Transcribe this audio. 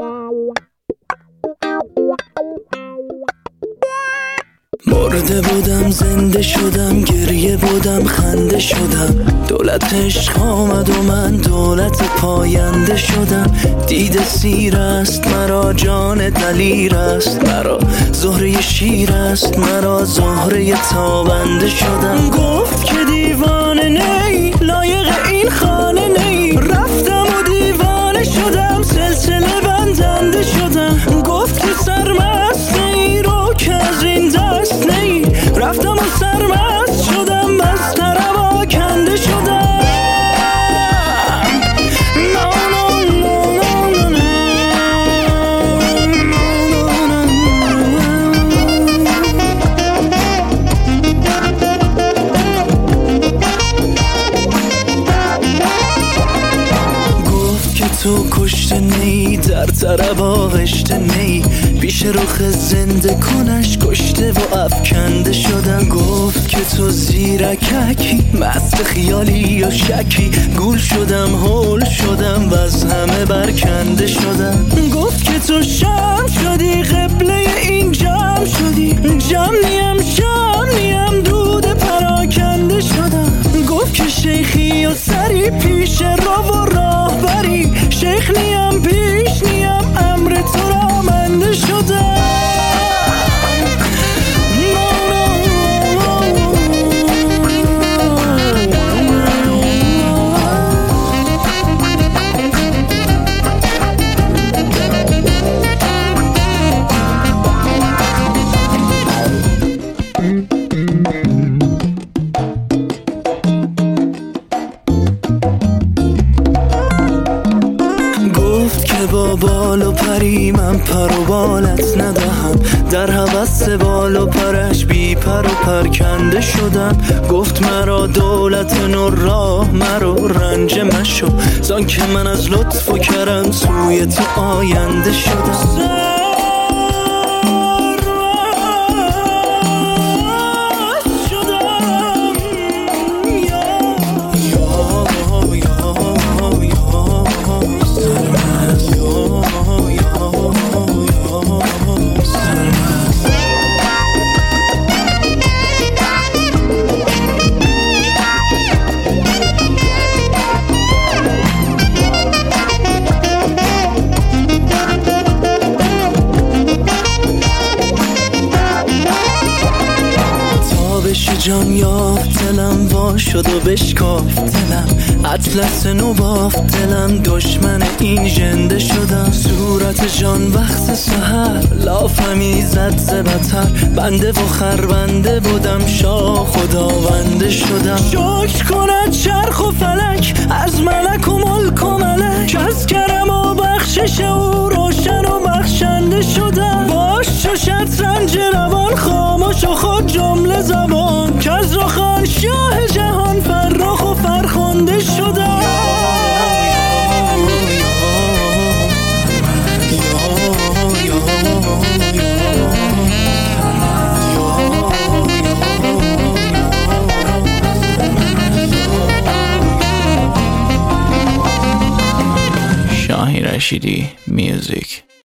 مرده بودم زنده شدم، گریه بودم خنده شدم. دولت عشق آمد و من دولت پاینده شدم. دید سیر است مرا، جان دلیر است مرا، زهره شیر است مرا، زهره تابنده شدم. گفت که دیوانه نی، لایق این خانه نی. رفتم و دیوانه شدم، سلسله بندنده شدم. گفت که سرمست نی، رو که از این دست نی. رفتم و سرمست شدم، بسترم آکنده شدم. تو کشته نی، در طرب آغشته نی. پیش رخ زنده کنش کشته و افکنده شدم. گفت که تو زیرککی، مست خیالی و شکی. گول شدم هول شدم و از همه برکنده شدم. گفت که تو شم شدی، قبله این جمع شدی. جمع نیم شم نیم، دود پراکنده شدم. گفت که شیخی و سری پیش رو و راه بری. شیخ نیم پیش نیم، امر تو را منده شدم. با بال و پری من پر و بالت ندهم. در هوس بال و پرش بی پر و پرکنده شدم. گفت مرا دولت نور راه مرو، رنج مشو. زان که من از لطف و کرم سوی تو آینده شدم. جان یافت دلم، وا شد و بشکافت دلم. اطلس نو بافت دلم، دشمن این ژنده شدم. صورت جان وقت سحر لافمی زد ز بطر. بنده و خربنده بودم، شاه خداونده شدم. شکر کند چرخ و فلک از ملک و ملک و ملک. از کرم و بخشش او روشن و بخشنده شدم. باش چو شطرنج روان، خاموش و خود جمله زبان. که از رخان شاه جهان فرخ و فرخنده شدم. Shahin Rashidi Music.